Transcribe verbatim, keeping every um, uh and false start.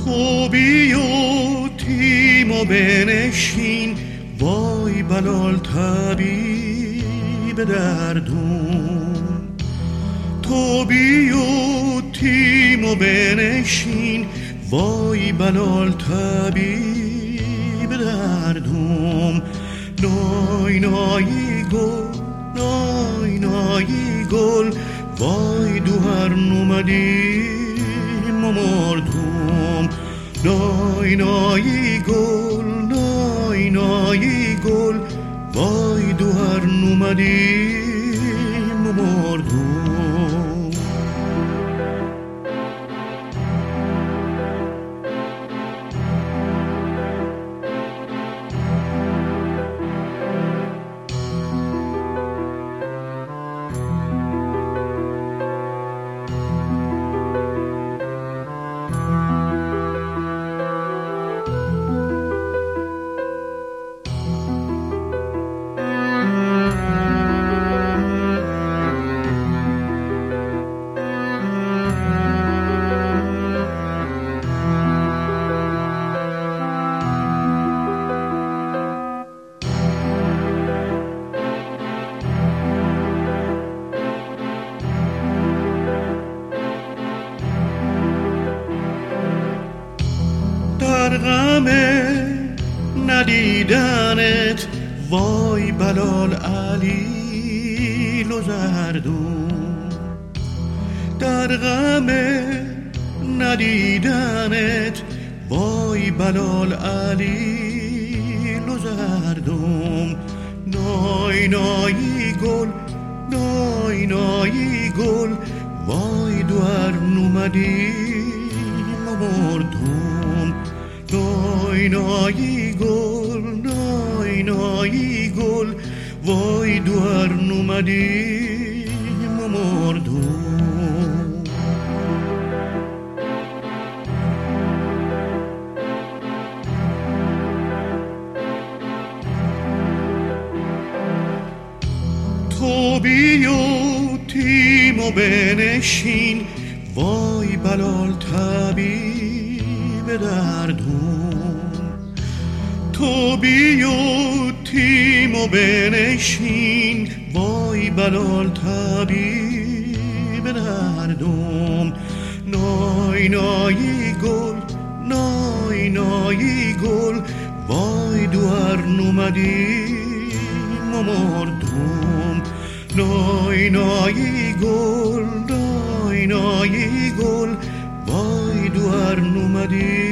تو بی و تیم و بنشین، وای بلال طبیب دردون. تو بی و تیم و بنشین، وای بلال طبیب دردون. نای نایی گل، نای نایی گل، وای دو هر نومدیم و مردم. نای نایی گل، نای نایی گل، وای دو هر نومدیم و مردم. در غم ندیدنت، وای بلال علیل و زردون. در غم ندیدنت، وای بلال علیل و زردون. نای نایی گل، نای نایی گل، وای دو هر نومدیم و مردم. نای نایی گل، نای نایی گل، وای دو هر نومدیم و مردم. تو بی و تیم و بنشین، وای بلال طبیب دردون. تو بی و تیم و بنشین، وای بلال طبیب دردون. نای نایی گل، نای نایی گل، وای دو هر نومدیم و مردم. نای نایی گل، نای نایی گل، وای دو هر نومدیم